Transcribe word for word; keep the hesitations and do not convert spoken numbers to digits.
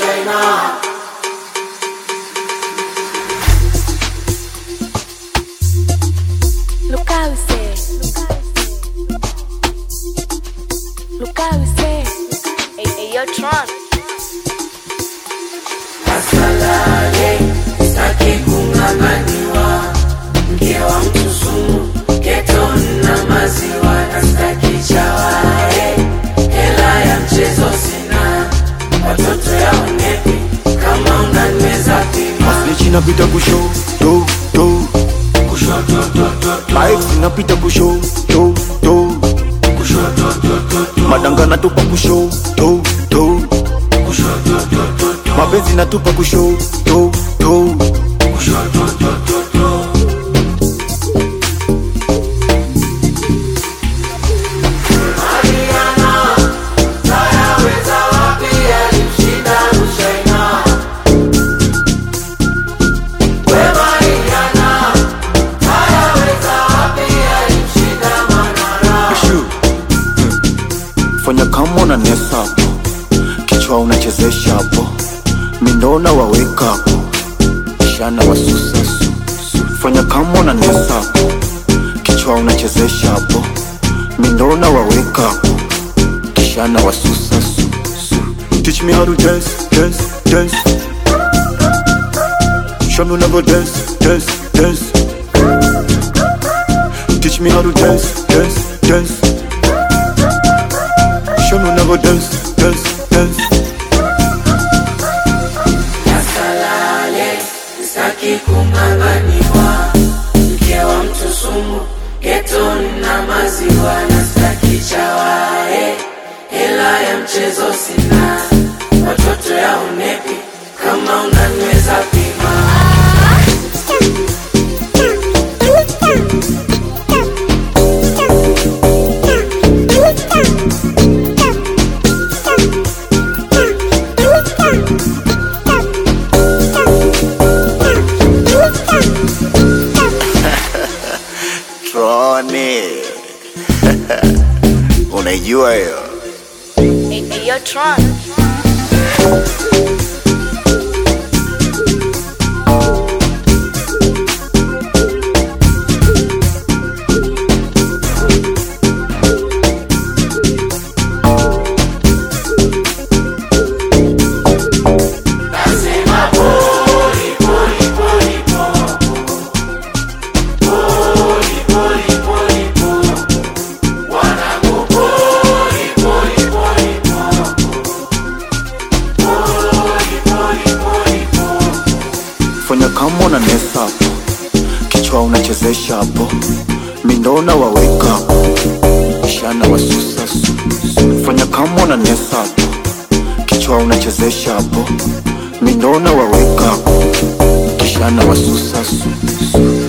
China. Look how we say, look how we say, hey, hey, yo, Tron. Asalale, sitaki kung'ang'aniwa, mke wa mtu sumu, geto na maziwa, na sitaki chawae, hela ya mchezo sina, watoto yao nepi, kama unanweza pima. Masnichi napita kusho, do, do, kushoto, do, do, do. Likes napita kusho, do, do, kushoto, do, do, do. madanga natupa kusho, do, do, kushoto, do, do, do. mapenzi natupa kusho, do, do, kushoto, do, do, do. Mariana, tayaweza wapi alimshinda Rushaina? We Mariana, tayaweza wapi alimshinda Manara? Shu. Fanya kama una nesa hapo, kichwa unachezesha hapo, mindona waweka hapo, shana wasusa su, su. Fanya kama una nesa hapo, kichwa unachezesha hapo, mindona waweka hapo, kishana wasusa su, su. Teach me how to dance, dance, dance. Show me never dance, dance, dance. Teach me how to dance, dance, dance. Show me never dance, dance, dance. Asalale, sitaki kung'ang'aniwa, mke wa mtu sumu, geto na maziwa, na sitaki chawae, hela ya mchezo sina, watoto yao nepi, kama unanweza pima. Troni. Unajua hiyo. Hey, hey, yo, Tron. Nasema poli, poli, poli, po. Poli, poli, poli, po. Wanangu poli, poli, poli, po. Poli, poli, poli, po. Fanya kama una nesa hapo, kichwa unachezesha hapo, mindona waweka hapo, shana wasusa su, su. Fanya kama una nesa hapo, kichwa unachezesha hapo, mindona waweka hapo, kishana wasusa su, su.